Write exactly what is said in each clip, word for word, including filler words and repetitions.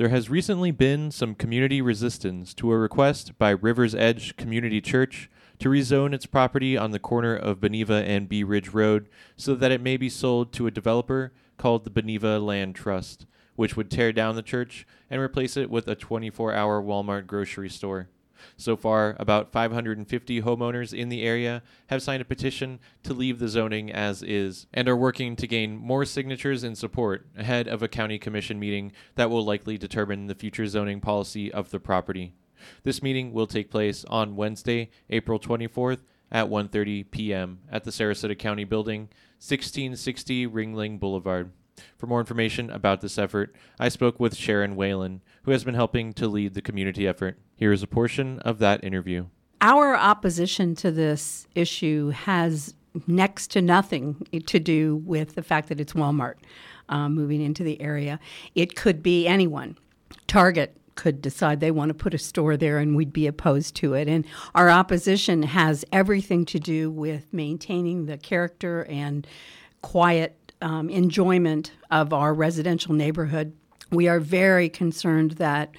There has recently been some community resistance to a request by River's Edge Community Church to rezone its property on the corner of Beneva and Bee Ridge Road so that it may be sold to a developer called the Beneva Land Trust, which would tear down the church and replace it with a twenty-four hour Walmart grocery store. So far, about five hundred fifty homeowners in the area have signed a petition to leave the zoning as is and are working to gain more signatures in support ahead of a county commission meeting that will likely determine the future zoning policy of the property. This meeting will take place on Wednesday, April twenty-fourth at one thirty p.m. at the Sarasota County Building, sixteen sixty Ringling Boulevard. For more information about this effort, I spoke with Sharon Whalen, who has been helping to lead the community effort. Here is a portion of that interview. Our opposition to this issue has next to nothing to do with the fact that it's Walmart uh, moving into the area. It could be anyone. Target could decide they want to put a store there and we'd be opposed to it. And our opposition has everything to do with maintaining the character and quiet um, enjoyment of our residential neighborhood. We are very concerned that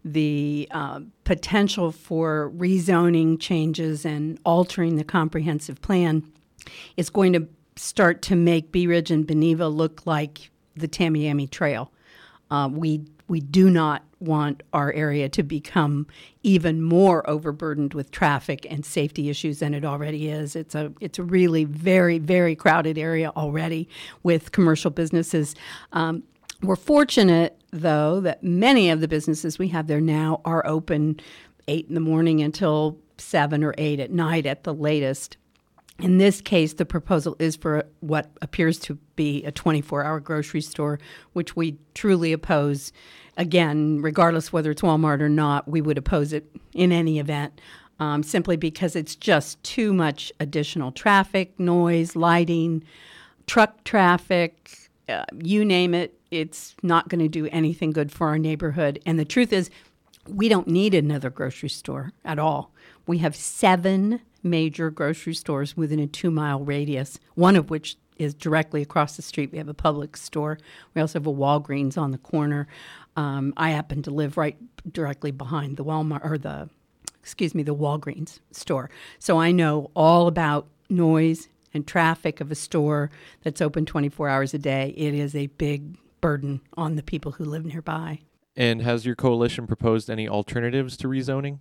the uh, potential for rezoning changes and altering the comprehensive plan is going to start to make Bee Ridge and Beneva look like the Tamiami Trail. Uh, we we do not want our area to become even more overburdened with traffic and safety issues than it already is. It's a it's a really very, very crowded area already with commercial businesses. Um, we're fortunate, though, that many of the businesses we have there now are open eight in the morning until seven or eight at night at the latest. In this case, the proposal is for what appears to be a twenty-four hour grocery store, which we truly oppose. Again, regardless whether it's Walmart or not, we would oppose it in any event, um, simply because it's just too much additional traffic, noise, lighting, truck traffic, uh, you name it. It's not going to do anything good for our neighborhood. And the truth is, we don't need another grocery store at all. We have seven major grocery stores within a two-mile radius, one of which is directly across the street. We have a Publix store. We also have a Walgreens on the corner. Um, I happen to live right directly behind the Walmart, or the, excuse me, the Walgreens store. So I know all about noise and traffic of a store that's open twenty-four hours a day. It is a big burden on the people who live nearby. And has your coalition proposed any alternatives to rezoning?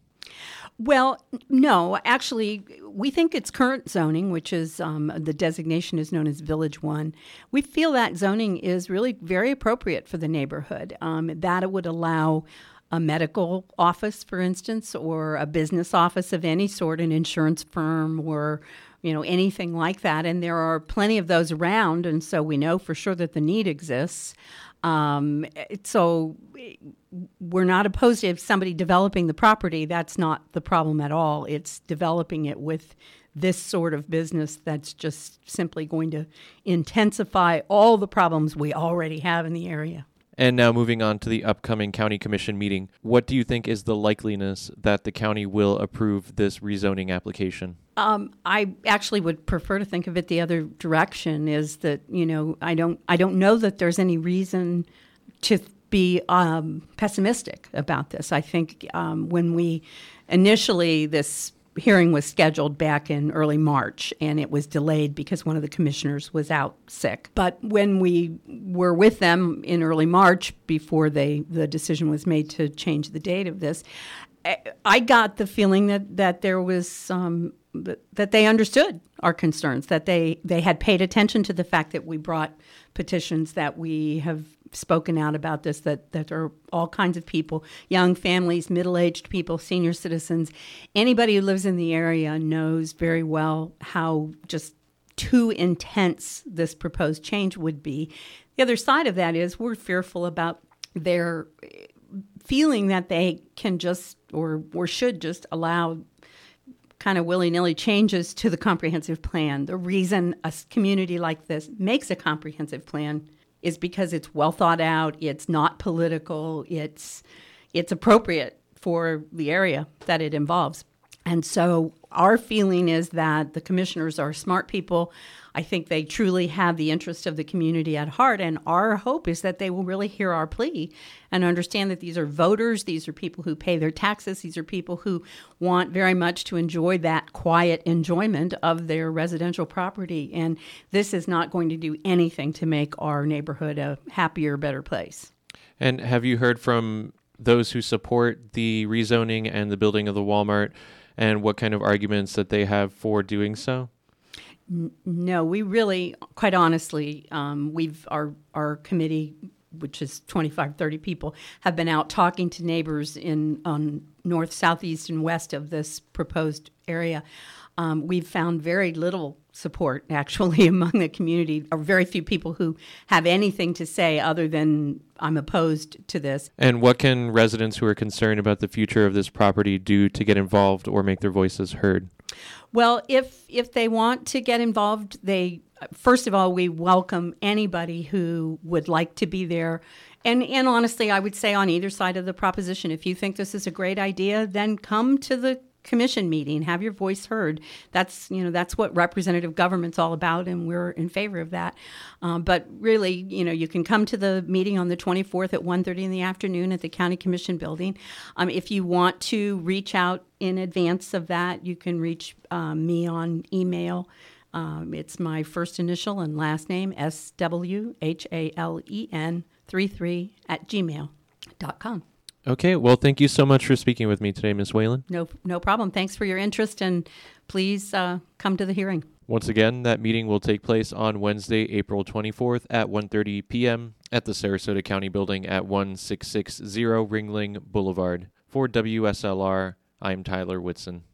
Well, no. Actually, we think it's current zoning, which is um, the designation is known as Village One. We feel that zoning is really very appropriate for the neighborhood, um, that it would allow a medical office, for instance, or a business office of any sort, an insurance firm or, you know, anything like that. And there are plenty of those around, and so we know for sure that the need exists. Um, so we're not opposed to somebody developing the property. That's not the problem at all. It's developing it with this sort of business that's just simply going to intensify all the problems we already have in the area. And now moving on to the upcoming county commission meeting, what do you think is the likeliness that the county will approve this rezoning application? Um, I actually would prefer to think of it the other direction, is that, you know, I don't I don't know that there's any reason to be um, pessimistic about this. I think um, when we initially, this hearing was scheduled back in early March, and it was delayed because one of the commissioners was out sick. But when we were with them in early March, before they the decision was made to change the date of this, I got the feeling that, that there was um, that they understood our concerns, that they, they had paid attention to the fact that we brought petitions, that we have spoken out about this, that, that there are all kinds of people, young families, middle-aged people, senior citizens. Anybody who lives in the area knows very well how just too intense this proposed change would be. The other side of that is we're fearful about their feeling that they can just or or should just allow kind of willy-nilly changes to the comprehensive plan. The reason a community like this makes a comprehensive plan is because it's well thought out, it's not political, it's it's appropriate for the area that it involves. And so our feeling is that the commissioners are smart people. I think they truly have the interest of the community at heart, and our hope is that they will really hear our plea and understand that these are voters, these are people who pay their taxes, these are people who want very much to enjoy that quiet enjoyment of their residential property, and this is not going to do anything to make our neighborhood a happier, better place. And have you heard from those who support the rezoning and the building of the Walmart, and what kind of arguments that they have for doing so? No, we really, quite honestly, um, we've our our committee, which is twenty-five, thirty people, have been out talking to neighbors in on north, southeast, and west of this proposed area. Um, we've found very little support, actually, among the community, or very few people who have anything to say other than I'm opposed to this. And what can residents who are concerned about the future of this property do to get involved or make their voices heard? Well, if if they want to get involved, they first of all, we welcome anybody who would like to be there. And and honestly, I would say on either side of the proposition, if you think this is a great idea, then come to the commission meeting, have your voice heard. That's you know that's what representative government's all about, and we're in favor of that. Um, but really, you know, you can come to the meeting on the twenty-fourth at one thirty in the afternoon at the County Commission building. Um, if you want to reach out in advance of that, you can reach um, me on email. Um, it's my first initial and last name, S W H A L E N thirty-three at gmail dot com. Okay, well, thank you so much for speaking with me today, Miz Whalen. No, no problem. Thanks for your interest, and please uh, come to the hearing. Once again, that meeting will take place on Wednesday, April twenty-fourth at one thirty p.m. at the Sarasota County Building at one six six zero Ringling Boulevard. For W S L R, I'm Tyler Whitson.